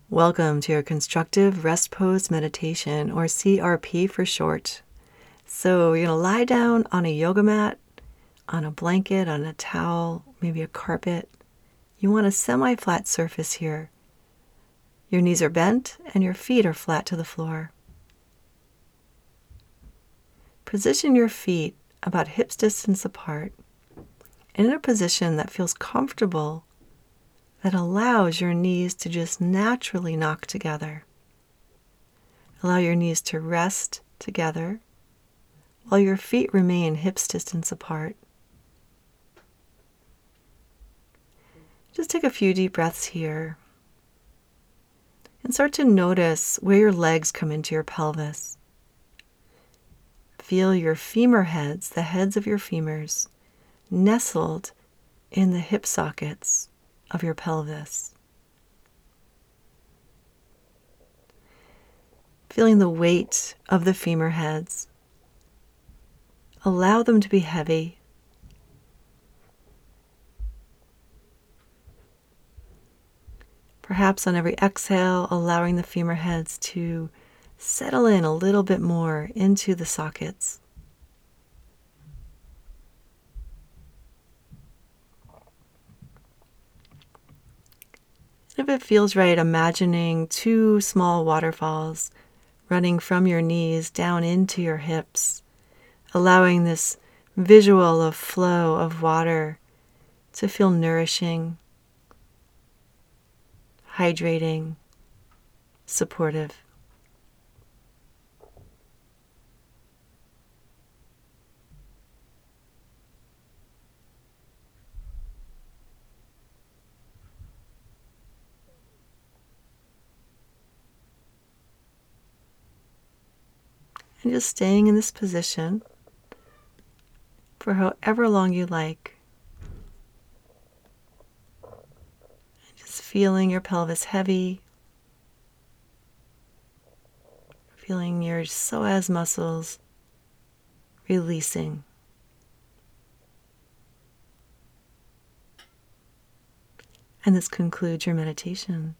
Welcome to your Constructive Rest Pose Meditation, or CRP for short. So you're going to lie down on a yoga mat, on a blanket, on a towel, maybe a carpet. You want a semi-flat surface here. Your knees are bent and your feet are flat to the floor. Position your feet about hips distance apart in a position that feels comfortable, that allows your knees to just naturally knock together. Allow your knees to rest together while your feet remain hips distance apart. Just take a few deep breaths here and start to notice where your legs come into your pelvis. Feel your femur heads, the heads of your femurs, nestled in the hip sockets of your pelvis. Feeling the weight of the femur heads. Allow them to be heavy. Perhaps on every exhale, allowing the femur heads to settle in a little bit more into the sockets. If it feels right, imagining two small waterfalls running from your knees down into your hips, allowing this visual of flow of water to feel nourishing, hydrating, supportive. And just staying in this position for however long you like. Just feeling your pelvis heavy, feeling your psoas muscles releasing. And this concludes your meditation.